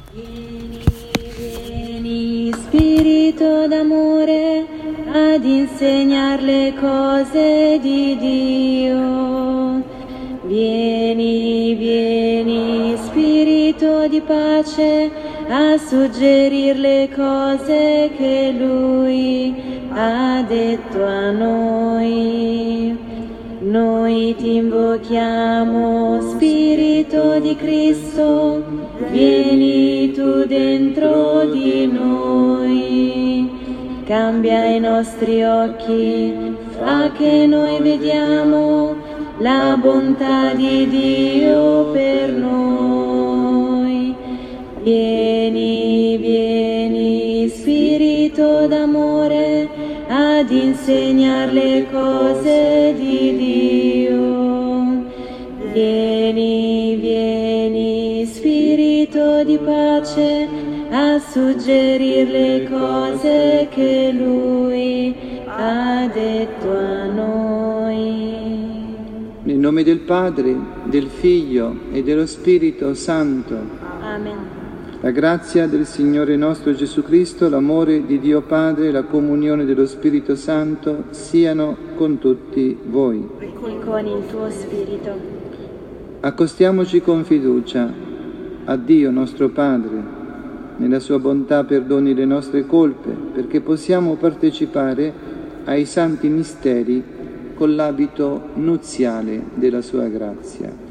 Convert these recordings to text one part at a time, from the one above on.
Vieni, vieni, Spirito d'amore, ad insegnar le cose di Dio. Vieni, vieni, Spirito di pace, a suggerir le cose che Lui ha detto a noi. Noi ti invochiamo, Spirito di Cristo, vieni tu dentro di noi. Cambia i nostri occhi, fa che noi vediamo la bontà di Dio per noi. Vieni, vieni, Spirito d'amore, ad insegnar le cose di Dio. Vieni, vieni, Spirito di pace, a suggerir le cose che Lui ha detto a noi. Nel nome del Padre, del Figlio e dello Spirito Santo. Amen. La grazia del Signore nostro Gesù Cristo, l'amore di Dio Padre e la comunione dello Spirito Santo siano con tutti voi. E con il tuo Spirito. Accostiamoci con fiducia a Dio nostro Padre, nella sua bontà perdoni le nostre colpe, perché possiamo partecipare ai santi misteri con l'abito nuziale della sua grazia.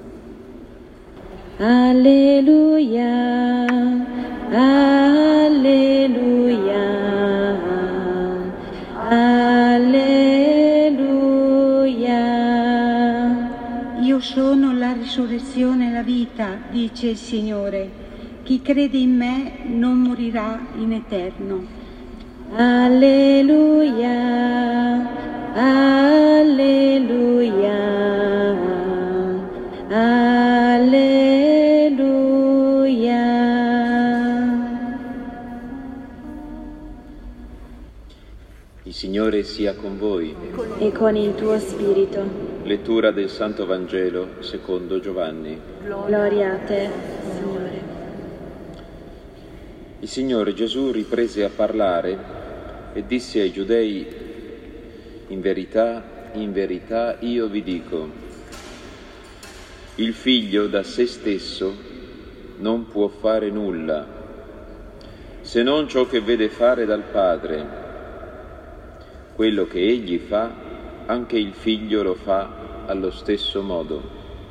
Alleluia, alleluia, alleluia. Io sono la risurrezione e la vita, dice il Signore. Chi crede in me non morirà in eterno. Alleluia, alleluia, alleluia. Il Signore sia con voi. E con il tuo Spirito. Lettura del Santo Vangelo secondo Giovanni. Gloria a te, Signore. Il Signore Gesù riprese a parlare e disse ai Giudei: in verità, io vi dico, il Figlio da se stesso non può fare nulla, se non ciò che vede fare dal Padre. Quello che Egli fa, anche il Figlio lo fa allo stesso modo.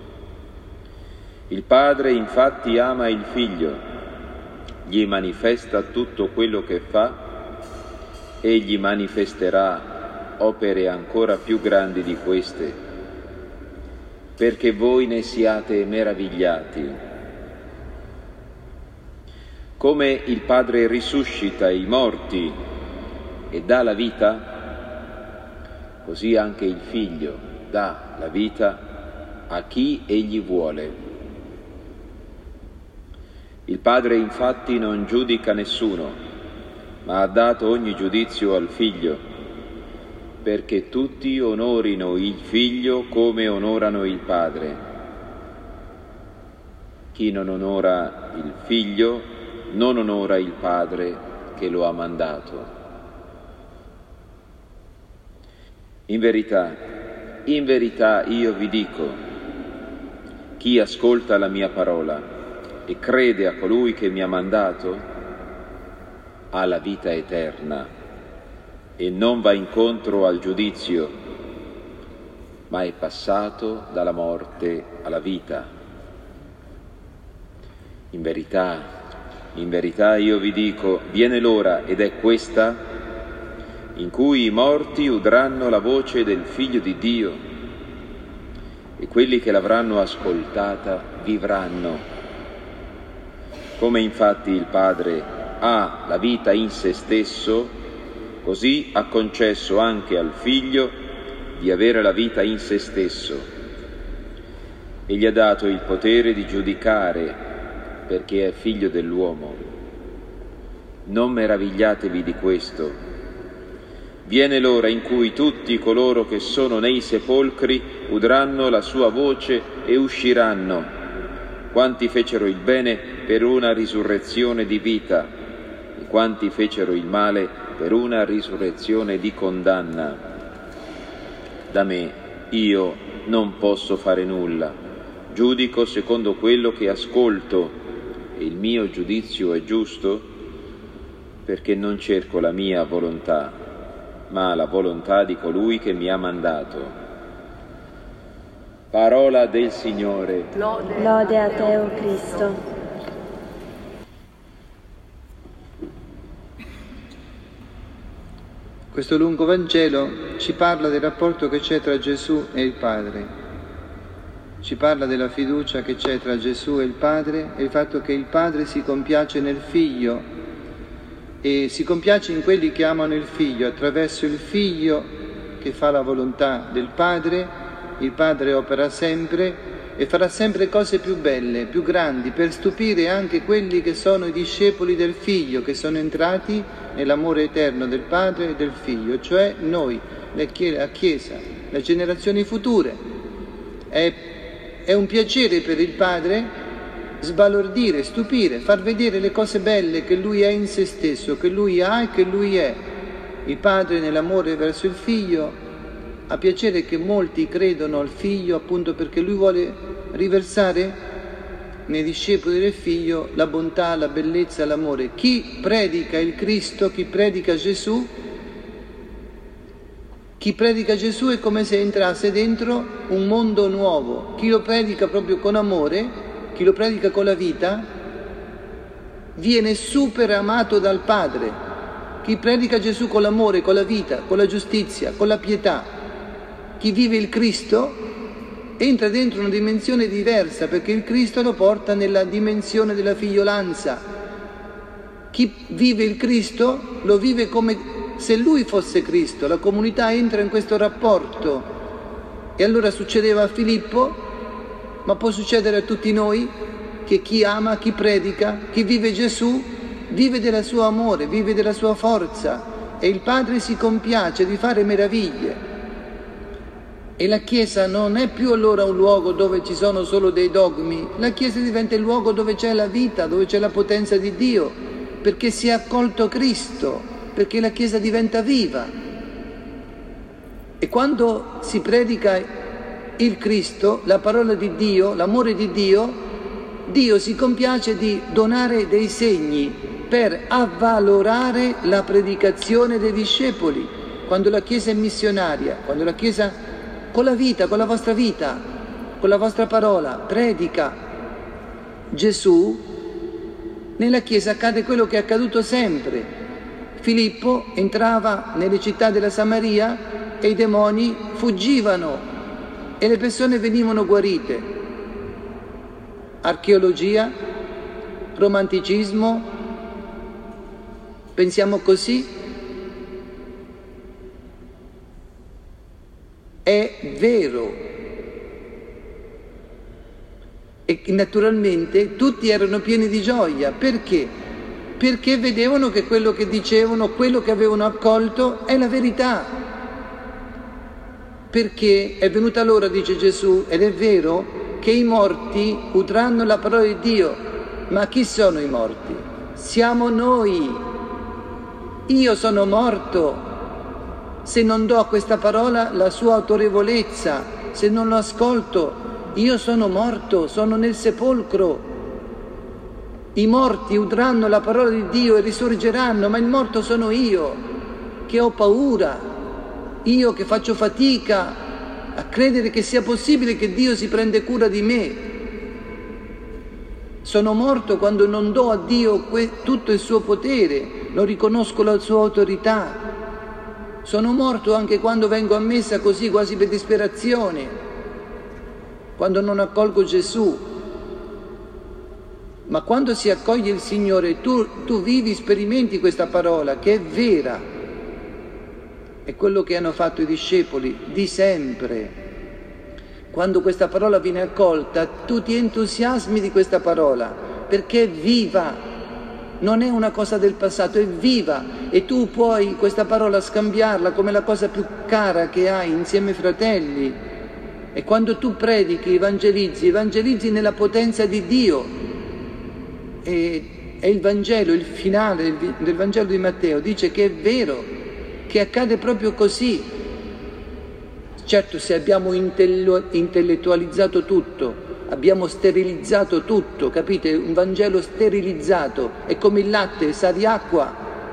Il Padre infatti ama il Figlio, gli manifesta tutto quello che fa e gli manifesterà opere ancora più grandi di queste, perché voi ne siate meravigliati. Come il Padre risuscita i morti e dà la vita, così anche il Figlio dà la vita a chi Egli vuole. Il Padre infatti non giudica nessuno, ma ha dato ogni giudizio al Figlio, perché tutti onorino il Figlio come onorano il Padre. Chi non onora il Figlio non onora il Padre che lo ha mandato. In verità io vi dico, chi ascolta la mia parola e crede a colui che mi ha mandato, ha la vita eterna e non va incontro al giudizio, ma è passato dalla morte alla vita. In verità io vi dico, viene l'ora, ed è questa, in cui i morti udranno la voce del Figlio di Dio, e quelli che l'avranno ascoltata vivranno. Come infatti il Padre ha la vita in se stesso, così ha concesso anche al Figlio di avere la vita in se stesso, e gli ha dato il potere di giudicare, perché è Figlio dell'uomo. Non meravigliatevi di questo. Viene l'ora in cui tutti coloro che sono nei sepolcri udranno la sua voce e usciranno. Quanti fecero il bene per una risurrezione di vita, e quanti fecero il male per una risurrezione di condanna. Da me io non posso fare nulla, giudico secondo quello che ascolto, e il mio giudizio è giusto, perché non cerco la mia volontà, ma la volontà di colui che mi ha mandato. Parola del Signore. Lode a te, o Cristo. Questo lungo Vangelo ci parla del rapporto che c'è tra Gesù e il Padre. Ci parla della fiducia che c'è tra Gesù e il Padre e il fatto che il Padre si compiace nel Figlio e si compiace in quelli che amano il Figlio attraverso il Figlio che fa la volontà del Padre. Il Padre opera sempre e farà sempre cose più belle, più grandi, per stupire anche quelli che sono i discepoli del Figlio, che sono entrati nell'amore eterno del Padre e del Figlio, cioè noi, la Chiesa, le generazioni future. È un piacere per il Padre sbalordire, stupire, far vedere le cose belle che Lui è in se stesso, che Lui ha e che Lui è. Il Padre nell'amore verso il Figlio ha piacere che molti credono al Figlio appunto perché Lui vuole riversare nei discepoli del Figlio la bontà, la bellezza, l'amore. Chi predica il Cristo, chi predica Gesù è come se entrasse dentro un mondo nuovo. Chi lo predica proprio con amore, chi lo predica con la vita, viene super amato dal Padre. Chi predica Gesù con l'amore, con la vita, con la giustizia, con la pietà, chi vive il Cristo entra dentro una dimensione diversa, perché il Cristo lo porta nella dimensione della figliolanza. Chi vive il Cristo lo vive come se Lui fosse Cristo, la comunità entra in questo rapporto. E allora succedeva a Filippo, ma può succedere a tutti noi, che chi ama, chi predica, chi vive Gesù, vive del suo amore, vive della sua forza, e il Padre si compiace di fare meraviglie. E la Chiesa non è più allora un luogo dove ci sono solo dei dogmi, la Chiesa diventa il luogo dove c'è la vita, dove c'è la potenza di Dio, perché si è accolto Cristo, perché la Chiesa diventa viva. E quando si predica il Cristo, la parola di Dio, l'amore di Dio, Dio si compiace di donare dei segni per avvalorare la predicazione dei discepoli. Quando la Chiesa è missionaria, quando la Chiesa con la vita, con la vostra parola, predica Gesù, nella Chiesa accade quello che è accaduto sempre. Filippo entrava nelle città della Samaria e i demoni fuggivano e le persone venivano guarite. Archeologia, romanticismo, pensiamo così? È vero. E naturalmente tutti erano pieni di gioia. Perché? Perché vedevano che quello che dicevano, quello che avevano accolto è la verità. Perché è venuta l'ora, dice Gesù, ed è vero, che i morti udranno la parola di Dio. Ma chi sono i morti? Siamo noi. Io sono morto. Se non do a questa parola la sua autorevolezza, se non lo ascolto, io sono morto, sono nel sepolcro. I morti udranno la parola di Dio e risorgeranno, ma il morto sono io, che ho paura, io che faccio fatica a credere che sia possibile che Dio si prende cura di me. Sono morto quando non do a Dio tutto il suo potere, non riconosco la sua autorità. Sono morto anche quando vengo a messa così quasi per disperazione, quando non accolgo Gesù. Ma quando si accoglie il Signore, tu vivi, sperimenti questa parola che è vera. È quello che hanno fatto i discepoli di sempre. Quando questa parola viene accolta, tu ti entusiasmi di questa parola, perché è viva. Non è una cosa del passato, è viva e tu puoi questa parola scambiarla come la cosa più cara che hai insieme ai fratelli. E quando tu predichi, evangelizzi nella potenza di Dio E il Vangelo, il finale del Vangelo di Matteo dice che è vero, che accade proprio così. Certo, se abbiamo intellettualizzato tutto, abbiamo sterilizzato tutto, capite? Un Vangelo sterilizzato, è come il latte, sa di acqua,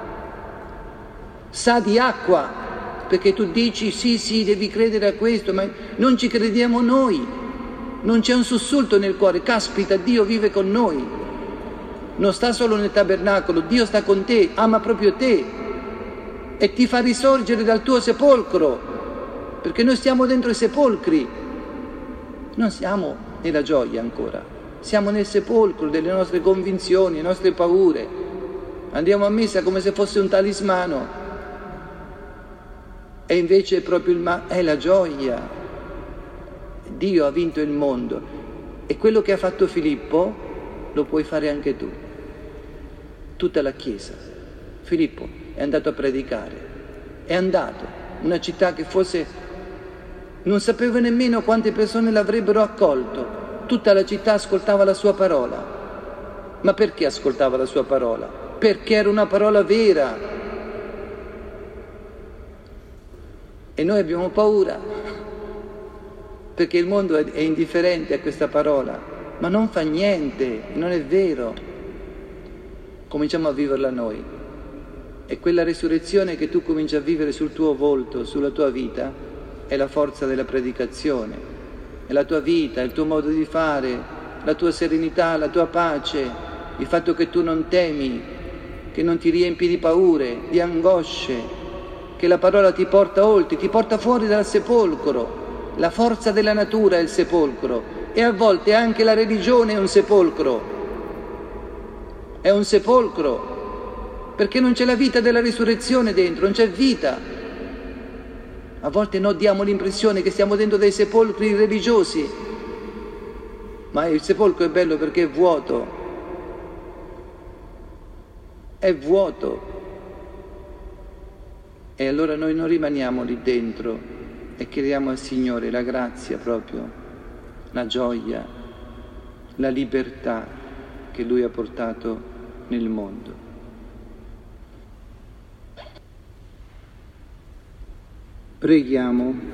perché tu dici sì, devi credere a questo, ma non ci crediamo noi, non c'è un sussulto nel cuore, caspita, Dio vive con noi. Non sta solo nel tabernacolo, Dio sta con te, ama proprio te e ti fa risorgere dal tuo sepolcro, perché noi stiamo dentro i sepolcri, non siamo nella gioia ancora, siamo nel sepolcro delle nostre convinzioni, le nostre paure, andiamo a messa come se fosse un talismano e invece è proprio è la gioia. Dio ha vinto il mondo e quello che ha fatto Filippo lo puoi fare anche tu. Tutta la Chiesa. Filippo è andato a predicare, è andato in una città che forse non sapeva nemmeno quante persone l'avrebbero accolto. Tutta la città ascoltava la sua parola. Ma perché ascoltava la sua parola? Perché era una parola vera. E noi abbiamo paura, perché il mondo è indifferente a questa parola, ma non fa niente, non è vero. Cominciamo a viverla noi. E quella resurrezione che tu cominci a vivere sul tuo volto, sulla tua vita, è la forza della predicazione. È la tua vita, il tuo modo di fare, la tua serenità, la tua pace, il fatto che tu non temi, che non ti riempi di paure, di angosce, che la parola ti porta oltre, ti porta fuori dal sepolcro. La forza della natura è il sepolcro e a volte anche la religione è un sepolcro. È un sepolcro, perché non c'è la vita della risurrezione dentro, non c'è vita. A volte noi diamo l'impressione che stiamo dentro dei sepolcri religiosi, ma il sepolcro è bello perché è vuoto. È vuoto. E allora noi non rimaniamo lì dentro e chiediamo al Signore la grazia proprio, la gioia, la libertà che Lui ha portato nel mondo. Preghiamo.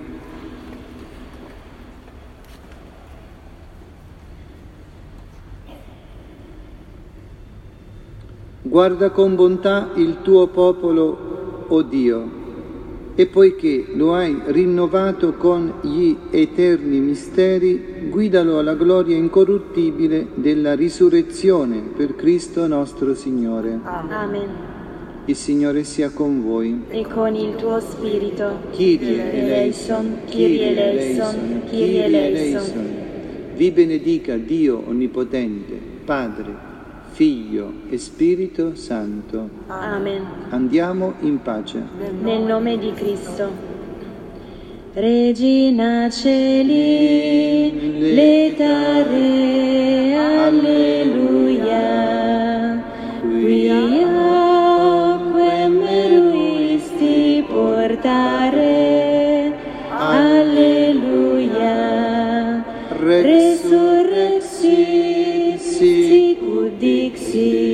Guarda con bontà il tuo popolo, o Dio, e poiché lo hai rinnovato con gli eterni misteri, guidalo alla gloria incorruttibile della risurrezione per Cristo nostro Signore. Amen. Il Signore sia con voi. E con il tuo spirito. Kyrie eleison, Kyrie eleison, Kyrie eleison. Vi benedica Dio Onnipotente, Padre, Figlio e Spirito Santo. Amen. Andiamo in pace. Nel nome di Cristo. Regina Celi, letare, alleluia. Quia quem meruisti portare, alleluia. Resurrexit, sic ut dixit.